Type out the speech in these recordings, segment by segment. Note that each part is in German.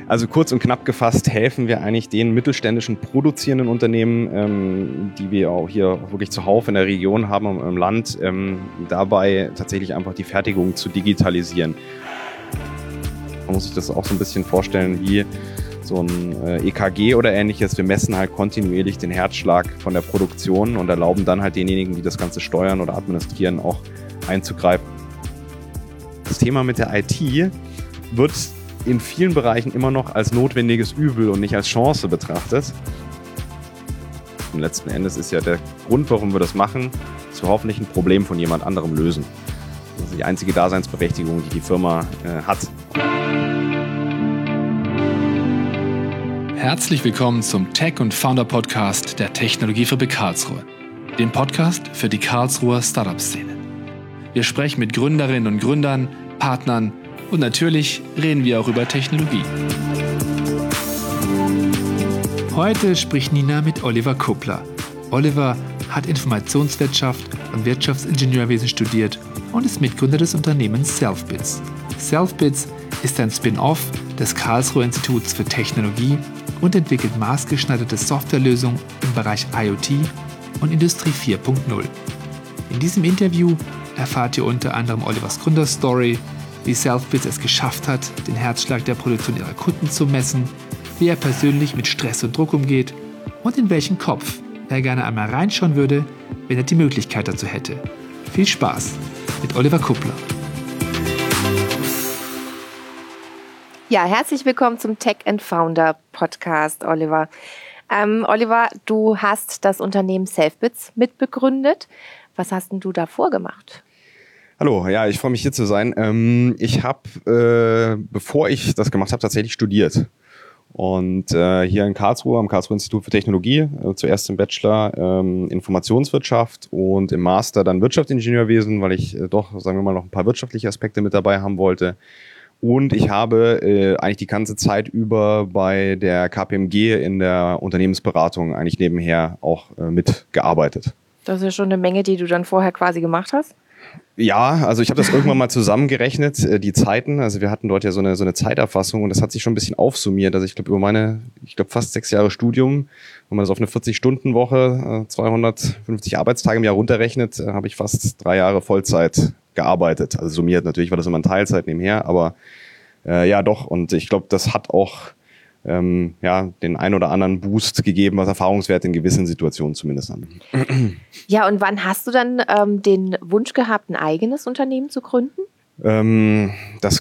Also kurz und knapp gefasst helfen wir eigentlich den mittelständischen produzierenden Unternehmen, die wir auch hier wirklich zuhauf in der Region haben, im Land, dabei tatsächlich einfach die Fertigung zu digitalisieren. Man muss sich das auch so ein bisschen vorstellen wie so ein EKG oder ähnliches. Wir messen halt kontinuierlich den Herzschlag von der Produktion und erlauben dann halt denjenigen, die das Ganze steuern oder administrieren, auch einzugreifen. Das Thema mit der IT wird in vielen Bereichen immer noch als notwendiges Übel und nicht als Chance betrachtet. Und letzten Endes ist ja der Grund, warum wir das machen, dass wir hoffentlich ein Problem von jemand anderem lösen. Das ist die einzige Daseinsberechtigung, die die Firma hat. Herzlich willkommen zum Tech- und Founder-Podcast der Technologiefabrik Karlsruhe, dem Podcast für die Karlsruher Startup-Szene. Wir sprechen mit Gründerinnen und Gründern, Partnern und natürlich reden wir auch über Technologie. Heute spricht Nina mit Oliver Kuppler. Oliver hat Informationswirtschaft und Wirtschaftsingenieurwesen studiert und ist Mitgründer des Unternehmens Selfbits. Selfbits ist ein Spin-off des Karlsruher Instituts für Technologie und entwickelt maßgeschneiderte Softwarelösungen im Bereich IoT und Industrie 4.0. In diesem Interview erfahrt ihr unter anderem Olivers Gründerstory, wie Selfbits es geschafft hat, den Herzschlag der Produktion ihrer Kunden zu messen, wie er persönlich mit Stress und Druck umgeht und in welchen Kopf er gerne einmal reinschauen würde, wenn er die Möglichkeit dazu hätte. Viel Spaß mit Oliver Kuppler. Ja, herzlich willkommen zum Tech & Founder Podcast, Oliver. Oliver, du hast das Unternehmen Selfbits mitbegründet. Was hast denn du davor gemacht? Hallo, ja, ich freue mich hier zu sein. Ich habe, bevor ich das gemacht habe, tatsächlich studiert. Und hier in Karlsruhe, am Karlsruher Institut für Technologie, zuerst im Bachelor Informationswirtschaft und im Master dann Wirtschaftsingenieurwesen, weil ich doch, sagen wir mal, noch ein paar wirtschaftliche Aspekte mit dabei haben wollte. Und ich habe eigentlich die ganze Zeit über bei der KPMG in der Unternehmensberatung eigentlich nebenher auch mitgearbeitet. Das ist ja schon eine Menge, die du dann vorher quasi gemacht hast. Ja, also ich habe das irgendwann mal zusammengerechnet, die Zeiten. Also wir hatten dort ja so eine Zeiterfassung und das hat sich schon ein bisschen aufsummiert. Also ich glaube über fast 6 Jahre Studium, wenn man das auf eine 40-Stunden-Woche, 250 Arbeitstage im Jahr runterrechnet, habe ich fast 3 Jahre Vollzeit gearbeitet. Also summiert, natürlich war das immer in Teilzeit nebenher, aber ja doch. Und ich glaube, das hat auch den ein oder anderen Boost gegeben, was Erfahrungswerte in gewissen Situationen zumindest an. Ja, und wann hast du dann den Wunsch gehabt, ein eigenes Unternehmen zu gründen? Das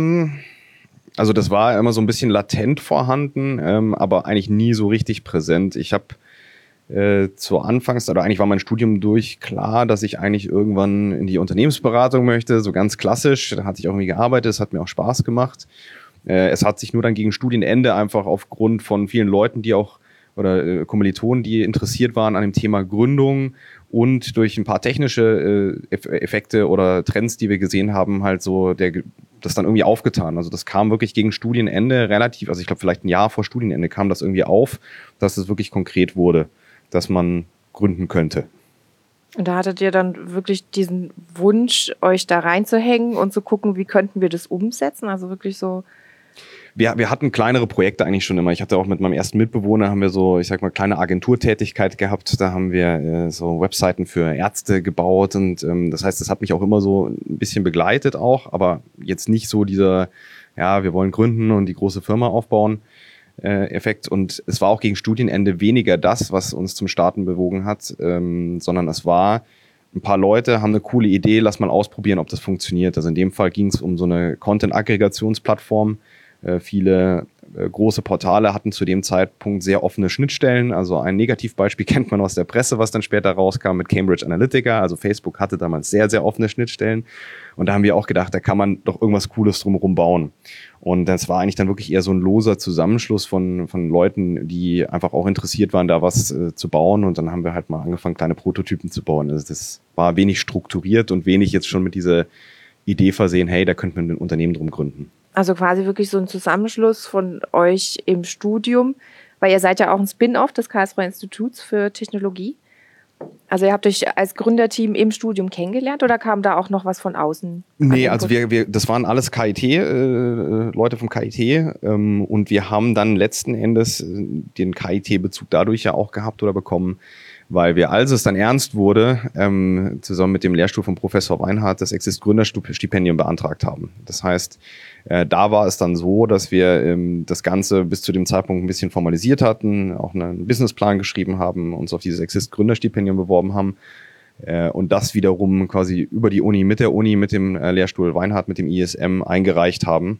war immer so ein bisschen latent vorhanden, aber eigentlich nie so richtig präsent. Ich habe eigentlich war mein Studium durch klar, dass ich eigentlich irgendwann in die Unternehmensberatung möchte, so ganz klassisch. Da hatte ich auch irgendwie gearbeitet, es hat mir auch Spaß gemacht. Es hat sich nur dann gegen Studienende einfach aufgrund von vielen Leuten, die auch oder Kommilitonen, die interessiert waren an dem Thema Gründung und durch ein paar technische Effekte oder Trends, die wir gesehen haben, halt so das dann irgendwie aufgetan. Also das kam wirklich gegen Studienende relativ, also ich glaube vielleicht ein Jahr vor Studienende kam das irgendwie auf, dass es wirklich konkret wurde, dass man gründen könnte. Und da hattet ihr dann wirklich diesen Wunsch, euch da reinzuhängen und zu gucken, wie könnten wir das umsetzen? Also wirklich so. Wir hatten kleinere Projekte eigentlich schon immer. Ich hatte auch mit meinem ersten Mitbewohner, haben wir so, ich sag mal, kleine Agenturtätigkeit gehabt. Da haben wir so Webseiten für Ärzte gebaut und das heißt, das hat mich auch immer so ein bisschen begleitet auch, aber jetzt nicht so dieser, ja, wir wollen gründen und die große Firma aufbauen Effekt. Und es war auch gegen Studienende weniger das, was uns zum Starten bewogen hat, sondern es war, ein paar Leute haben eine coole Idee, lass mal ausprobieren, ob das funktioniert. Also in dem Fall ging es um so eine Content-Aggregationsplattform. Viele große Portale hatten zu dem Zeitpunkt sehr offene Schnittstellen. Also ein Negativbeispiel kennt man aus der Presse, was dann später rauskam mit Cambridge Analytica. Also Facebook hatte damals sehr, sehr offene Schnittstellen. Und da haben wir auch gedacht, da kann man doch irgendwas Cooles drumherum bauen. Und das war eigentlich dann wirklich eher so ein loser Zusammenschluss von Leuten, die einfach auch interessiert waren, da was zu bauen. Und dann haben wir halt mal angefangen, kleine Prototypen zu bauen. Also das war wenig strukturiert und wenig jetzt schon mit dieser Idee versehen, hey, da könnte man ein Unternehmen drum gründen. Also quasi wirklich so ein Zusammenschluss von euch im Studium, weil ihr seid ja auch ein Spin-off des Karlsruher Instituts für Technologie. Also ihr habt euch als Gründerteam im Studium kennengelernt oder kam da auch noch was von außen? Nee, also das waren alles KIT, Leute vom KIT, und wir haben dann letzten Endes den KIT-Bezug dadurch ja auch gehabt oder bekommen, weil wir, als es dann ernst wurde, zusammen mit dem Lehrstuhl von Professor Weinhardt das Exist-Gründerstipendium beantragt haben. Das heißt, da war es dann so, dass wir das Ganze bis zu dem Zeitpunkt ein bisschen formalisiert hatten, auch einen Businessplan geschrieben haben, uns auf dieses Exist-Gründerstipendium beworben haben und das wiederum quasi über die Uni, mit dem Lehrstuhl Weinhardt, mit dem ISM eingereicht haben.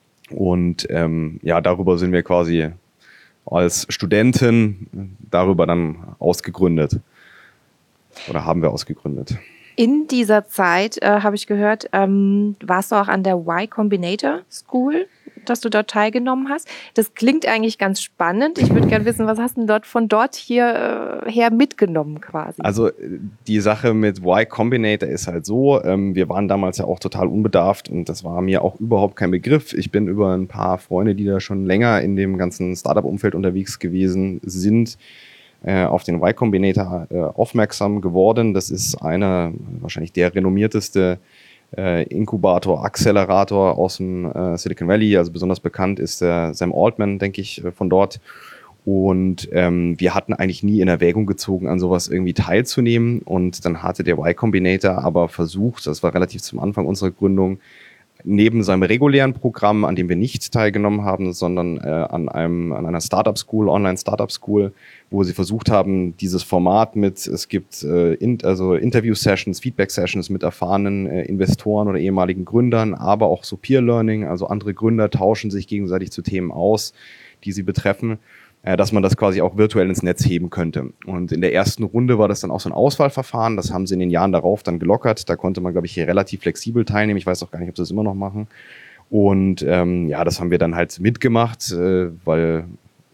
Und darüber sind wir quasi als Studenten darüber dann ausgegründet oder haben wir ausgegründet. In dieser Zeit, habe ich gehört, warst du auch an der Y Combinator School, dass du dort teilgenommen hast. Das klingt eigentlich ganz spannend. Ich würde gerne wissen, was hast du denn von dort her mitgenommen quasi? Also die Sache mit Y Combinator ist halt so, wir waren damals ja auch total unbedarft und das war mir auch überhaupt kein Begriff. Ich bin über ein paar Freunde, die da schon länger in dem ganzen Startup-Umfeld unterwegs gewesen sind, auf den Y Combinator aufmerksam geworden. Das ist wahrscheinlich der renommierteste Inkubator, Accelerator aus dem Silicon Valley. Also besonders bekannt ist der Sam Altman, denke ich, von dort. Und wir hatten eigentlich nie in Erwägung gezogen, an sowas irgendwie teilzunehmen. Und dann hatte der Y Combinator aber versucht, das war relativ zum Anfang unserer Gründung, neben seinem regulären Programm, an dem wir nicht teilgenommen haben, sondern an einer Startup-School, Online-Startup-School, wo sie versucht haben, dieses Format es gibt Interview-Sessions, Feedback-Sessions mit erfahrenen Investoren oder ehemaligen Gründern, aber auch so Peer-Learning, also andere Gründer tauschen sich gegenseitig zu Themen aus, die sie betreffen, dass man das quasi auch virtuell ins Netz heben könnte. Und in der ersten Runde war das dann auch so ein Auswahlverfahren. Das haben sie in den Jahren darauf dann gelockert. Da konnte man, glaube ich, hier relativ flexibel teilnehmen. Ich weiß auch gar nicht, ob sie das immer noch machen. Und das haben wir dann halt mitgemacht, weil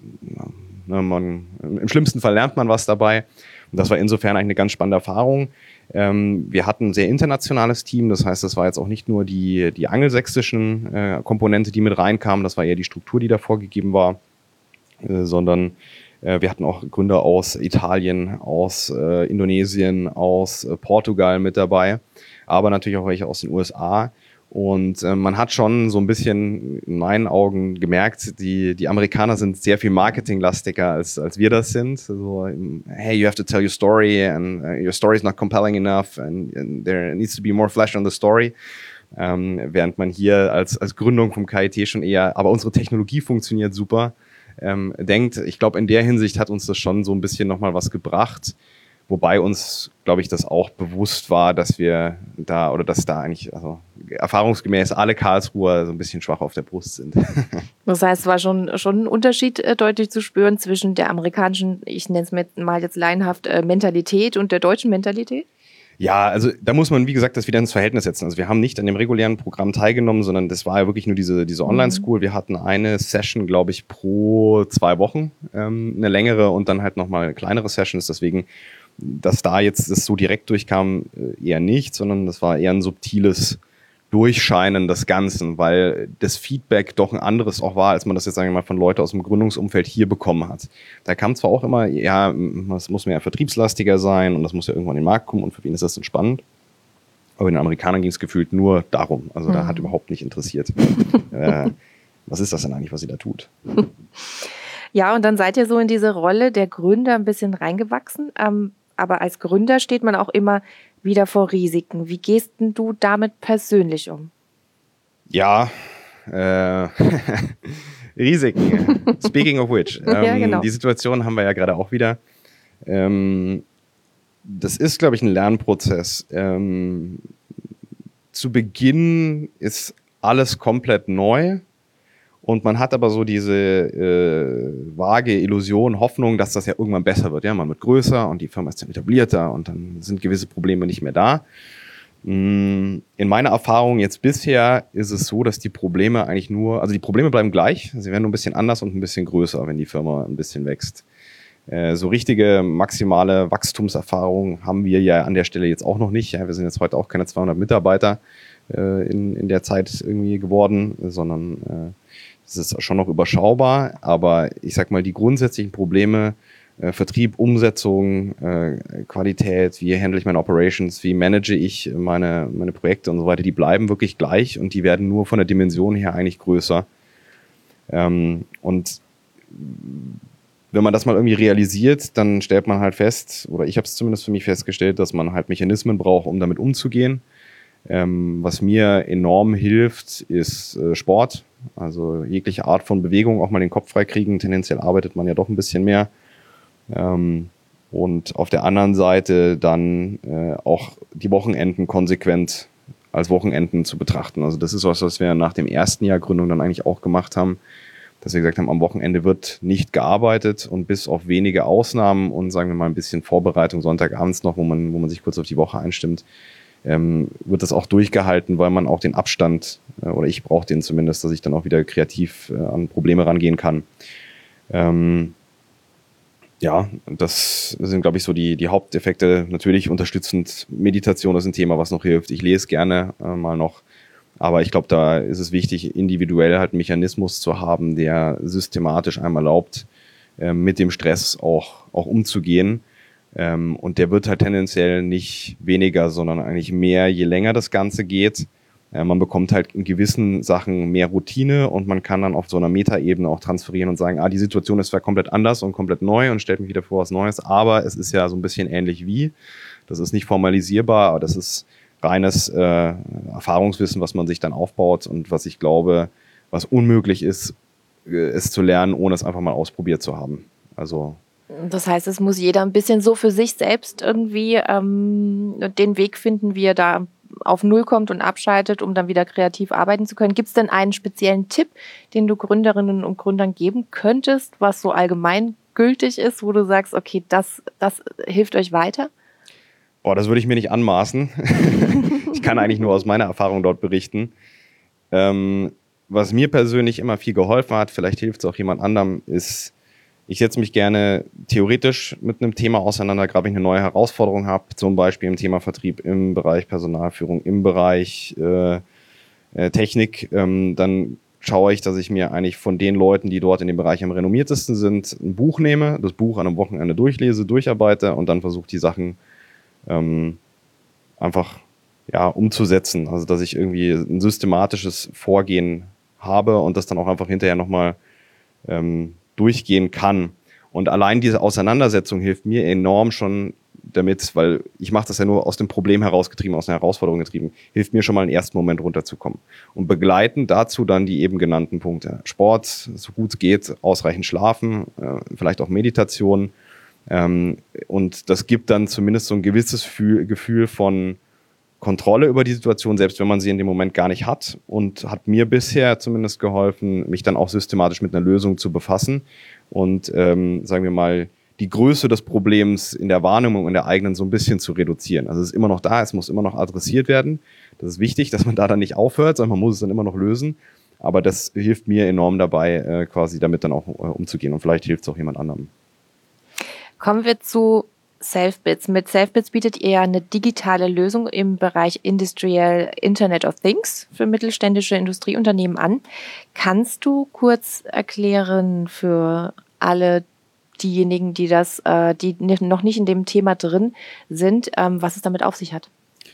im schlimmsten Fall lernt man was dabei. Und das war insofern eigentlich eine ganz spannende Erfahrung. Wir hatten ein sehr internationales Team. Das heißt, das war jetzt auch nicht nur die angelsächsischen Komponente, die mit reinkam. Das war eher die Struktur, die da vorgegeben war. Sondern wir hatten auch Gründer aus Italien, aus Indonesien, aus Portugal mit dabei, aber natürlich auch welche aus den USA. Und man hat schon so ein bisschen in meinen Augen gemerkt, die Amerikaner sind sehr viel marketinglastiger als wir das sind. So, hey, you have to tell your story and your story is not compelling enough and there needs to be more flesh on the story. Während man hier als Gründung vom KIT schon eher, aber unsere Technologie funktioniert super, denkt. Ich glaube, in der Hinsicht hat uns das schon so ein bisschen nochmal was gebracht, wobei uns, glaube ich, das auch bewusst war, dass da eigentlich, also erfahrungsgemäß alle Karlsruher so ein bisschen schwach auf der Brust sind. Das heißt, es war schon ein Unterschied deutlich zu spüren zwischen der amerikanischen, ich nenne es mal jetzt laienhaft, Mentalität und der deutschen Mentalität? Ja, also da muss man, wie gesagt, das wieder ins Verhältnis setzen. Also wir haben nicht an dem regulären Programm teilgenommen, sondern das war ja wirklich nur diese Online-School. Wir hatten eine Session, glaube ich, pro 2 Wochen, eine längere und dann halt nochmal kleinere Sessions. Deswegen, dass da jetzt das so direkt durchkam, eher nicht, sondern das war eher ein subtiles Durchscheinen des Ganzen, weil das Feedback doch ein anderes auch war, als man das jetzt, sagen wir mal, von Leuten aus dem Gründungsumfeld hier bekommen hat. Da kam zwar auch immer, ja, das muss mehr vertriebslastiger sein und das muss ja irgendwann in den Markt kommen und für wen ist das denn spannend? Aber den Amerikanern ging es gefühlt nur darum. Also da hat überhaupt nicht interessiert, was ist das denn eigentlich, was sie da tut? Ja, und dann seid ihr so in diese Rolle der Gründer ein bisschen reingewachsen. Aber als Gründer steht man auch immer wieder vor Risiken. Wie gehst denn du damit persönlich um? Ja, Risiken. Speaking of which. Ja, genau. Die Situation haben wir ja gerade auch wieder. Das ist, glaube ich, ein Lernprozess. Zu Beginn ist alles komplett neu. Und man hat aber so diese vage Illusion, Hoffnung, dass das ja irgendwann besser wird. Ja, man wird größer und die Firma ist dann etablierter und dann sind gewisse Probleme nicht mehr da. In meiner Erfahrung jetzt bisher ist es so, dass die Probleme eigentlich die Probleme bleiben gleich. Sie werden nur ein bisschen anders und ein bisschen größer, wenn die Firma ein bisschen wächst. So richtige maximale Wachstumserfahrung haben wir ja an der Stelle jetzt auch noch nicht. Ja, wir sind jetzt heute auch keine 200 Mitarbeiter in der Zeit irgendwie geworden, sondern es ist schon noch überschaubar, aber ich sag mal, die grundsätzlichen Probleme Vertrieb, Umsetzung, Qualität, wie handle ich meine Operations, wie manage ich meine Projekte und so weiter, die bleiben wirklich gleich und die werden nur von der Dimension her eigentlich größer. Und wenn man das mal irgendwie realisiert, dann stellt man halt fest, oder ich habe es zumindest für mich festgestellt, dass man halt Mechanismen braucht, um damit umzugehen. Was mir enorm hilft, ist Sport, also jegliche Art von Bewegung, auch mal den Kopf freikriegen. Tendenziell arbeitet man ja doch ein bisschen mehr. Und auf der anderen Seite dann auch die Wochenenden konsequent als Wochenenden zu betrachten. Also das ist was wir nach dem ersten Jahr Gründung dann eigentlich auch gemacht haben, dass wir gesagt haben, am Wochenende wird nicht gearbeitet und bis auf wenige Ausnahmen und sagen wir mal ein bisschen Vorbereitung Sonntagabends noch, wo man sich kurz auf die Woche einstimmt, wird das auch durchgehalten, weil man auch den Abstand, oder ich brauche den zumindest, dass ich dann auch wieder kreativ an Probleme rangehen kann. Ja, das sind, glaube ich, so die Haupteffekte. Natürlich unterstützend Meditation ist ein Thema, was noch hilft. Ich lese gerne mal noch. Aber ich glaube, da ist es wichtig, individuell halt einen Mechanismus zu haben, der systematisch einem erlaubt, mit dem Stress auch umzugehen. Und der wird halt tendenziell nicht weniger, sondern eigentlich mehr, je länger das Ganze geht. Man bekommt halt in gewissen Sachen mehr Routine und man kann dann auf so einer Metaebene auch transferieren und sagen, die Situation ist zwar komplett anders und komplett neu und stellt mich wieder vor was Neues, aber es ist ja so ein bisschen ähnlich wie. Das ist nicht formalisierbar, aber das ist reines Erfahrungswissen, was man sich dann aufbaut und was ich glaube, was unmöglich ist, es zu lernen, ohne es einfach mal ausprobiert zu haben. Also das heißt, es muss jeder ein bisschen so für sich selbst irgendwie den Weg finden, wie er da auf Null kommt und abschaltet, um dann wieder kreativ arbeiten zu können. Gibt es denn einen speziellen Tipp, den du Gründerinnen und Gründern geben könntest, was so allgemein gültig ist, wo du sagst, okay, das hilft euch weiter? Das würde ich mir nicht anmaßen. Ich kann eigentlich nur aus meiner Erfahrung dort berichten. Was mir persönlich immer viel geholfen hat, vielleicht hilft es auch jemand anderem, ist, ich setze mich gerne theoretisch mit einem Thema auseinander, gerade wenn ich eine neue Herausforderung habe, zum Beispiel im Thema Vertrieb, im Bereich Personalführung, im Bereich Technik. Dann schaue ich, dass ich mir eigentlich von den Leuten, die dort in dem Bereich am renommiertesten sind, ein Buch nehme, das Buch an einem Wochenende durchlese, durcharbeite und dann versuche die Sachen einfach umzusetzen. Also dass ich irgendwie ein systematisches Vorgehen habe und das dann auch einfach hinterher nochmal durchgehen kann. Und allein diese Auseinandersetzung hilft mir enorm schon damit, weil ich mache das ja nur aus dem Problem herausgetrieben, aus einer Herausforderung getrieben, hilft mir schon mal im ersten Moment runterzukommen. Und begleiten dazu dann die eben genannten Punkte. Sport, so gut es geht, ausreichend schlafen, vielleicht auch Meditation. Und das gibt dann zumindest so ein gewisses Gefühl von Kontrolle über die Situation, selbst wenn man sie in dem Moment gar nicht hat, und hat mir bisher zumindest geholfen, mich dann auch systematisch mit einer Lösung zu befassen und sagen wir mal, die Größe des Problems in der Wahrnehmung in der eigenen so ein bisschen zu reduzieren. Also es ist immer noch da, es muss immer noch adressiert werden. Das ist wichtig, dass man da dann nicht aufhört, sondern man muss es dann immer noch lösen. Aber das hilft mir enorm dabei, quasi damit dann auch umzugehen, und vielleicht hilft es auch jemand anderem. Kommen wir zu Selfbits. Mit Selfbits bietet ihr ja eine digitale Lösung im Bereich Industrial Internet of Things für mittelständische Industrieunternehmen an. Kannst du kurz erklären für alle diejenigen, die noch nicht in dem Thema drin sind, was es damit auf sich hat?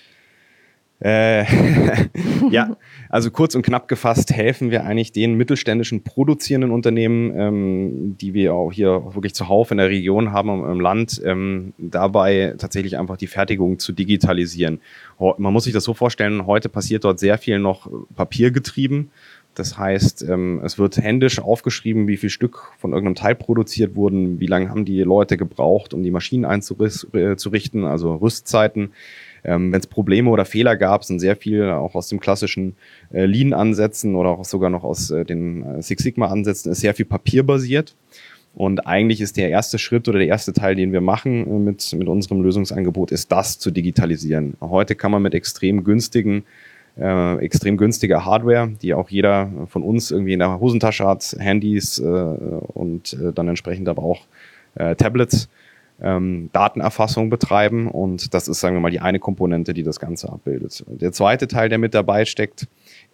Ja, also kurz und knapp gefasst helfen wir eigentlich den mittelständischen produzierenden Unternehmen, die wir auch hier wirklich zuhauf in der Region haben, im Land, dabei tatsächlich einfach die Fertigung zu digitalisieren. Man muss sich das so vorstellen, heute passiert dort sehr viel noch papiergetrieben. Das heißt, es wird händisch aufgeschrieben, wie viel Stück von irgendeinem Teil produziert wurden, wie lange haben die Leute gebraucht, um die Maschinen einzurichten, also Rüstzeiten. Wenn es Probleme oder Fehler gab, sind sehr viel auch aus dem klassischen Lean-Ansätzen oder auch sogar noch aus den Six Sigma-Ansätzen, ist sehr viel papierbasiert. Und eigentlich ist der erste Schritt oder der erste Teil, den wir machen mit unserem Lösungsangebot, ist das zu digitalisieren. Heute kann man mit extrem günstiger Hardware, die auch jeder von uns irgendwie in der Hosentasche hat, Handys und dann entsprechend aber auch Tablets, Datenerfassung betreiben, und das ist, sagen wir mal, die eine Komponente, die das Ganze abbildet. Der zweite Teil, der mit dabei steckt,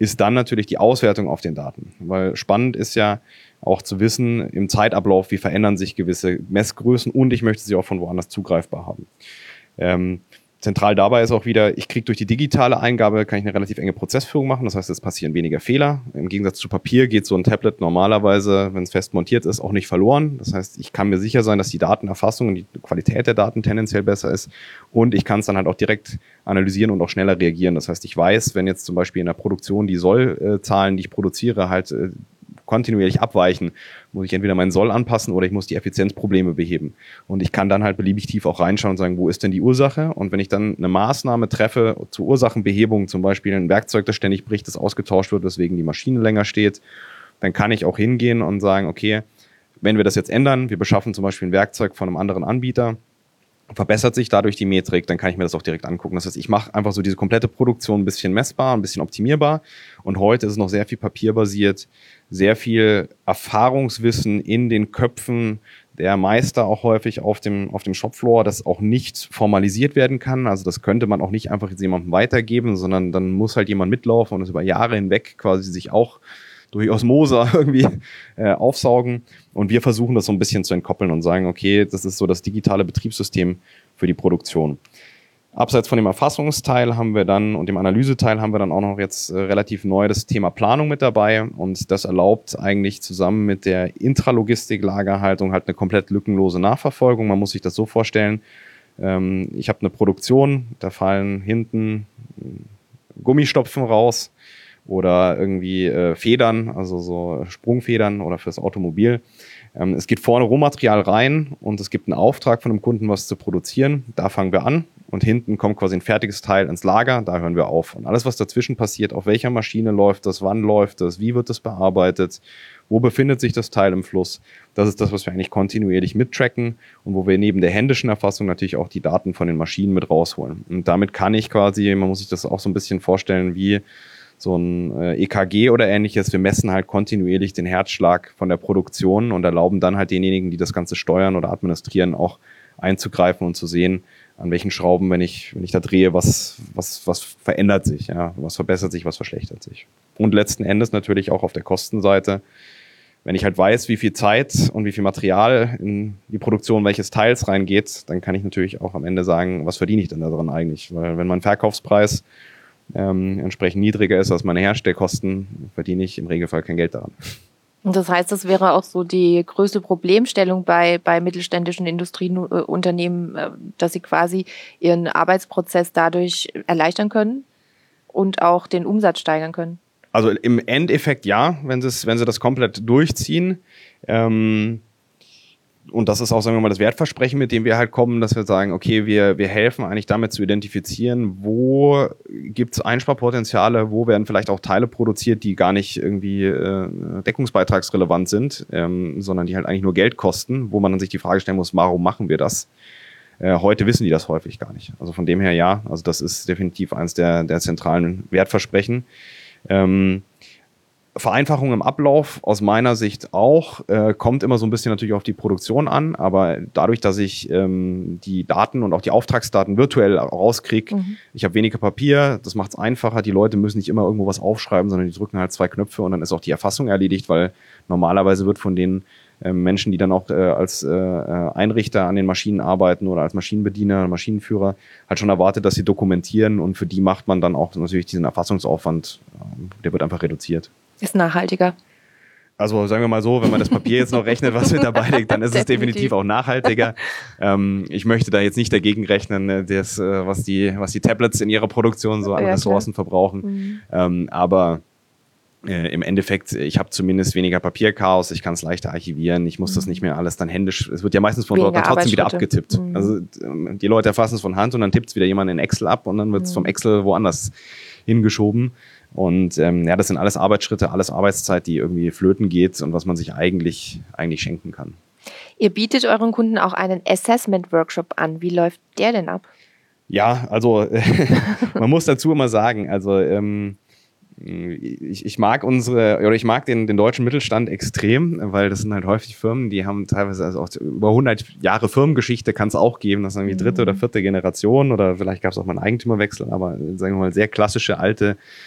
ist dann natürlich die Auswertung auf den Daten. Weil spannend ist ja auch zu wissen, im Zeitablauf, wie verändern sich gewisse Messgrößen und ich möchte sie auch von woanders zugreifbar haben. Zentral dabei ist auch wieder, ich kriege durch die digitale Eingabe, kann ich eine relativ enge Prozessführung machen. Das heißt, es passieren weniger Fehler. Im Gegensatz zu Papier geht so ein Tablet normalerweise, wenn es fest montiert ist, auch nicht verloren. Das heißt, ich kann mir sicher sein, dass die Datenerfassung und die Qualität der Daten tendenziell besser ist. Und ich kann es dann halt auch direkt analysieren und auch schneller reagieren. Das heißt, ich weiß, wenn jetzt zum Beispiel in der Produktion die Sollzahlen, die ich produziere, halt kontinuierlich abweichen, muss ich entweder meinen Soll anpassen oder ich muss die Effizienzprobleme beheben. Und ich kann dann halt beliebig tief auch reinschauen und sagen, wo ist denn die Ursache? Und wenn ich dann eine Maßnahme treffe zur Ursachenbehebung, zum Beispiel ein Werkzeug, das ständig bricht, das ausgetauscht wird, weswegen die Maschine länger steht, dann kann ich auch hingehen und sagen, okay, wenn wir das jetzt ändern, wir beschaffen zum Beispiel ein Werkzeug von einem anderen Anbieter, verbessert sich dadurch die Metrik, dann kann ich mir das auch direkt angucken. Das heißt, ich mache einfach so diese komplette Produktion ein bisschen messbar, ein bisschen optimierbar. Und heute ist es noch sehr viel papierbasiert, sehr viel Erfahrungswissen in den Köpfen der Meister auch häufig auf dem Shopfloor, das auch nicht formalisiert werden kann. Also das könnte man auch nicht einfach jetzt jemandem weitergeben, sondern dann muss halt jemand mitlaufen und das über Jahre hinweg quasi sich auch durch Osmose irgendwie aufsaugen. Und wir versuchen das so ein bisschen zu entkoppeln und sagen, okay, das ist so das digitale Betriebssystem für die Produktion. Abseits von dem Erfassungsteil haben wir dann und dem Analyseteil haben wir dann auch noch jetzt relativ neu das Thema Planung mit dabei. Und das erlaubt eigentlich zusammen mit der Intralogistik-Lagerhaltung halt eine komplett lückenlose Nachverfolgung. Man muss sich das so vorstellen, ich habe eine Produktion, da fallen hinten Gummistopfen raus, oder irgendwie Federn, also so Sprungfedern oder fürs Automobil. Es geht vorne Rohmaterial rein und es gibt einen Auftrag von einem Kunden, was zu produzieren. Da fangen wir an und hinten kommt quasi ein fertiges Teil ins Lager, da hören wir auf. Und alles, was dazwischen passiert, auf welcher Maschine läuft das, wann läuft das, wie wird das bearbeitet, wo befindet sich das Teil im Fluss, das ist das, was wir eigentlich kontinuierlich mittracken und wo wir neben der händischen Erfassung natürlich auch die Daten von den Maschinen mit rausholen. Und damit kann ich quasi, man muss sich das auch so ein bisschen vorstellen, wie so ein EKG oder ähnliches. Wir messen halt kontinuierlich den Herzschlag von der Produktion und erlauben dann halt denjenigen, die das Ganze steuern oder administrieren, auch einzugreifen und zu sehen, an welchen Schrauben, wenn ich da drehe, was verändert sich, ja, was verbessert sich, was verschlechtert sich. Und letzten Endes natürlich auch auf der Kostenseite, wenn ich halt weiß, wie viel Zeit und wie viel Material in die Produktion welches Teils reingeht, dann kann ich natürlich auch am Ende sagen, was verdiene ich denn daran eigentlich? Weil wenn mein Verkaufspreis entsprechend niedriger ist als meine Herstellkosten, verdiene ich im Regelfall kein Geld daran. Und das heißt, das wäre auch so die größte Problemstellung bei mittelständischen Industrieunternehmen, dass sie quasi ihren Arbeitsprozess dadurch erleichtern können und auch den Umsatz steigern können. Also im Endeffekt ja, wenn sie das komplett durchziehen. Und das ist auch, sagen wir mal, das Wertversprechen, mit dem wir halt kommen, dass wir sagen, okay, wir helfen eigentlich damit zu identifizieren, wo gibt es Einsparpotenziale, wo werden vielleicht auch Teile produziert, die gar nicht irgendwie deckungsbeitragsrelevant sind, sondern die halt eigentlich nur Geld kosten, wo man dann sich die Frage stellen muss, warum machen wir das? Heute wissen die das häufig gar nicht. Also von dem her ja, also das ist definitiv eins der zentralen Wertversprechen. Vereinfachung im Ablauf aus meiner Sicht auch, kommt immer so ein bisschen natürlich auf die Produktion an, aber dadurch, dass ich die Daten und auch die Auftragsdaten virtuell rauskriege, ich habe weniger Papier, das macht es einfacher, die Leute müssen nicht immer irgendwo was aufschreiben, sondern die drücken halt 2 Knöpfe und dann ist auch die Erfassung erledigt, weil normalerweise wird von den Menschen, die dann auch als Einrichter an den Maschinen arbeiten oder als Maschinenbediener, Maschinenführer, halt schon erwartet, dass sie dokumentieren und für die macht man dann auch natürlich diesen Erfassungsaufwand, der wird einfach reduziert. Ist nachhaltiger. Also sagen wir mal so, wenn man das Papier jetzt noch rechnet, was mit dabei liegt, dann ist es definitiv auch nachhaltiger. Ich möchte da jetzt nicht dagegen rechnen, was die Tablets in ihrer Produktion so an Ressourcen verbrauchen. Aber im Endeffekt, ich habe zumindest weniger Papierchaos, ich kann es leichter archivieren, ich muss das nicht mehr alles dann händisch, es wird ja meistens von dort dann trotzdem wieder abgetippt. Also die Leute erfassen es von Hand und dann tippt es wieder jemand in Excel ab und dann wird es vom Excel woanders hingeschoben. Und das sind alles Arbeitsschritte, alles Arbeitszeit, die irgendwie flöten geht und was man sich eigentlich schenken kann. Ihr bietet euren Kunden auch einen Assessment-Workshop an. Wie läuft der denn ab? Ja, also man muss dazu immer sagen, also ich mag den deutschen Mittelstand extrem, weil das sind halt häufig Firmen, die haben teilweise also auch über 100 Jahre Firmengeschichte, kann es auch geben, das ist irgendwie 3. oder 4. Generation oder vielleicht gab es auch mal einen Eigentümerwechsel, aber sagen wir mal sehr klassische alte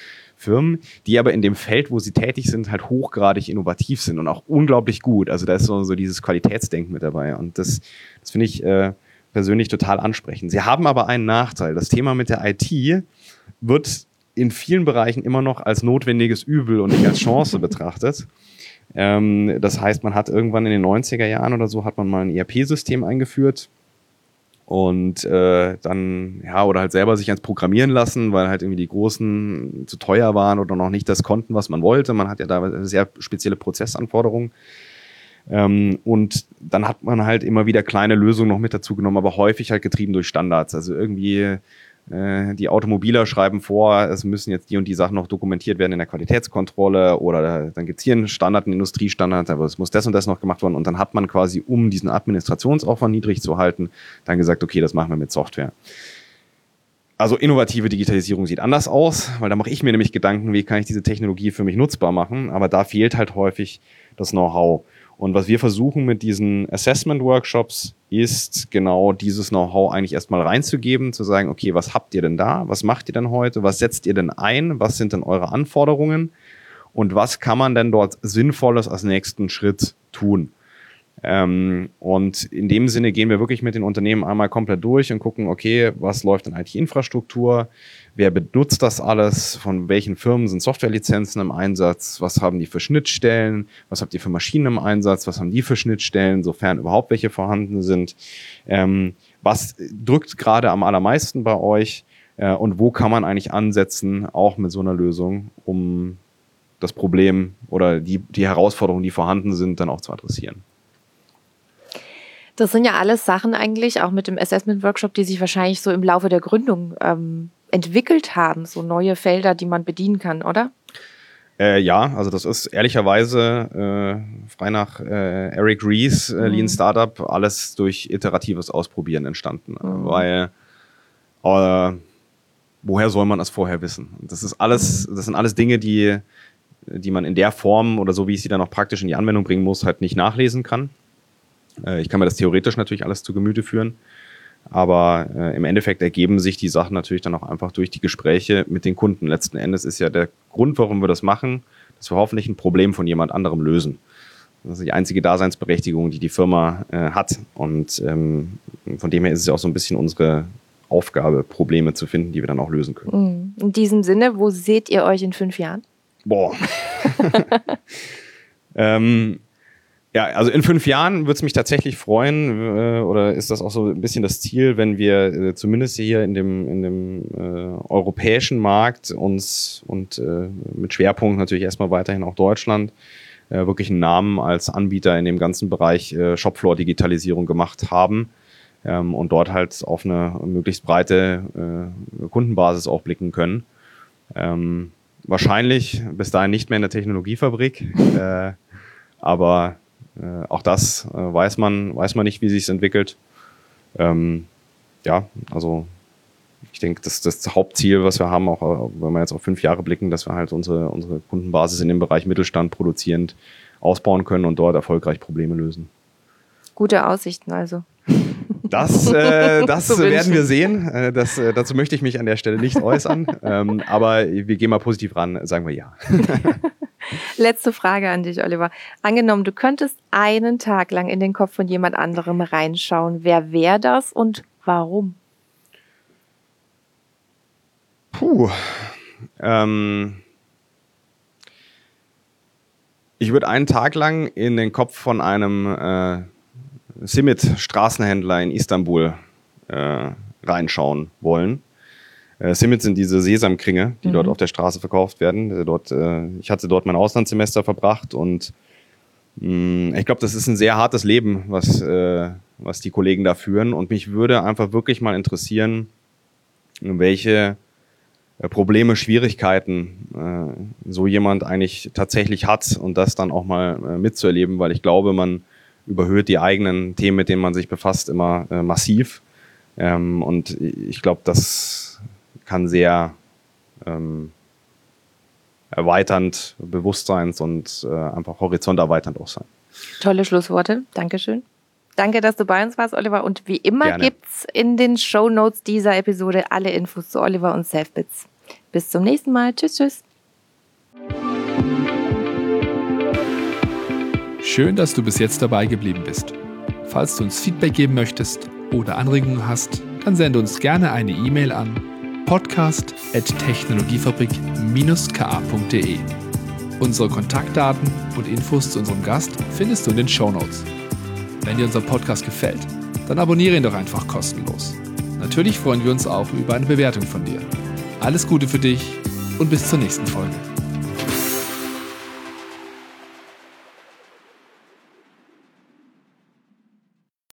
Firmen, die aber in dem Feld, wo sie tätig sind, halt hochgradig innovativ sind und auch unglaublich gut. Also da ist so dieses Qualitätsdenken mit dabei und das finde ich persönlich total ansprechend. Sie haben aber einen Nachteil. Das Thema mit der IT wird in vielen Bereichen immer noch als notwendiges Übel und nicht als Chance betrachtet. Das heißt, man hat irgendwann in den 90er Jahren oder so, hat man mal ein ERP-System eingeführt und dann, oder halt selber sich ans Programmieren lassen, weil halt irgendwie die Großen zu teuer waren oder noch nicht das konnten, was man wollte. Man hat ja da sehr spezielle Prozessanforderungen. Und dann hat man halt immer wieder kleine Lösungen noch mit dazu genommen, aber häufig halt getrieben durch Standards. Also irgendwie die Automobiler schreiben vor, es müssen jetzt die und die Sachen noch dokumentiert werden in der Qualitätskontrolle oder dann gibt es hier einen Standard, einen Industriestandard, aber es muss das und das noch gemacht werden und dann hat man quasi, um diesen Administrationsaufwand niedrig zu halten, dann gesagt, okay, das machen wir mit Software. Also innovative Digitalisierung sieht anders aus, weil da mache ich mir nämlich Gedanken, wie kann ich diese Technologie für mich nutzbar machen, aber da fehlt halt häufig das Know-how. Und was wir versuchen mit diesen Assessment-Workshops ist genau dieses Know-how eigentlich erstmal reinzugeben, zu sagen, okay, was habt ihr denn da? Was macht ihr denn heute? Was setzt ihr denn ein? Was sind denn eure Anforderungen? Und was kann man denn dort Sinnvolles als nächsten Schritt tun? Und in dem Sinne gehen wir wirklich mit den Unternehmen einmal komplett durch und gucken, okay, was läuft in IT-Infrastruktur? Wer benutzt das alles? Von welchen Firmen sind Softwarelizenzen im Einsatz? Was haben die für Schnittstellen? Was habt ihr für Maschinen im Einsatz? Was haben die für Schnittstellen, sofern überhaupt welche vorhanden sind? Was drückt gerade am allermeisten bei euch? Und wo kann man eigentlich ansetzen, auch mit so einer Lösung, um das Problem oder die Herausforderungen, die vorhanden sind, dann auch zu adressieren? Das sind ja alles Sachen eigentlich, auch mit dem Assessment-Workshop, die sich wahrscheinlich so im Laufe der Gründung entwickelt haben, so neue Felder, die man bedienen kann, oder? Ja, also das ist ehrlicherweise frei nach Eric Ries, Lean Startup, alles durch iteratives Ausprobieren entstanden. Weil woher soll man das vorher wissen? Das sind alles Dinge, die man in der Form oder so, wie ich sie dann auch praktisch in die Anwendung bringen muss, halt nicht nachlesen kann. Ich kann mir das theoretisch natürlich alles zu Gemüte führen, aber im Endeffekt ergeben sich die Sachen natürlich dann auch einfach durch die Gespräche mit den Kunden. Letzten Endes ist ja der Grund, warum wir das machen, dass wir hoffentlich ein Problem von jemand anderem lösen. Das ist die einzige Daseinsberechtigung, die die Firma hat. Und von dem her ist es ja auch so ein bisschen unsere Aufgabe, Probleme zu finden, die wir dann auch lösen können. In diesem Sinne, wo seht ihr euch in 5 Jahren? Boah. Ja, also in 5 Jahren würde es mich tatsächlich freuen, oder ist das auch so ein bisschen das Ziel, wenn wir zumindest hier in dem europäischen Markt uns und mit Schwerpunkt natürlich erstmal weiterhin auch Deutschland wirklich einen Namen als Anbieter in dem ganzen Bereich Shopfloor-Digitalisierung gemacht haben und dort halt auf eine möglichst breite Kundenbasis auch blicken können. Wahrscheinlich bis dahin nicht mehr in der Technologiefabrik, aber auch das weiß man nicht, wie sich es entwickelt. Ja, also ich denke, das Hauptziel, was wir haben, auch wenn wir jetzt auf 5 Jahre blicken, dass wir halt unsere Kundenbasis in dem Bereich Mittelstand produzierend ausbauen können und dort erfolgreich Probleme lösen. Gute Aussichten also. Das werden wir sehen. Dazu möchte ich mich an der Stelle nicht äußern. Aber wir gehen mal positiv ran, sagen wir ja. Letzte Frage an dich, Oliver. Angenommen, du könntest einen Tag lang in den Kopf von jemand anderem reinschauen. Wer wäre das und warum? Ich würde einen Tag lang in den Kopf von einem Simit-Straßenhändler in Istanbul reinschauen wollen. Simit sind diese Sesamkringe, die dort auf der Straße verkauft werden. Ich hatte dort mein Auslandssemester verbracht und ich glaube, das ist ein sehr hartes Leben, was die Kollegen da führen. Und mich würde einfach wirklich mal interessieren, welche Probleme, Schwierigkeiten so jemand eigentlich tatsächlich hat und das dann auch mal mitzuerleben, weil ich glaube, man überhöht die eigenen Themen, mit denen man sich befasst, immer massiv. Und ich glaube, das kann sehr erweiternd, bewusstseins- und einfach horizonterweiternd auch sein. Tolle Schlussworte. Dankeschön. Danke, dass du bei uns warst, Oliver. Und wie immer gibt's in den Shownotes dieser Episode alle Infos zu Oliver und Selfbits. Bis zum nächsten Mal. Tschüss, tschüss. Schön, dass du bis jetzt dabei geblieben bist. Falls du uns Feedback geben möchtest oder Anregungen hast, dann sende uns gerne eine E-Mail an podcast@technologiefabrik-ka.de. Unsere Kontaktdaten und Infos zu unserem Gast findest du in den Shownotes. Wenn dir unser Podcast gefällt, dann abonniere ihn doch einfach kostenlos. Natürlich freuen wir uns auch über eine Bewertung von dir. Alles Gute für dich und bis zur nächsten Folge.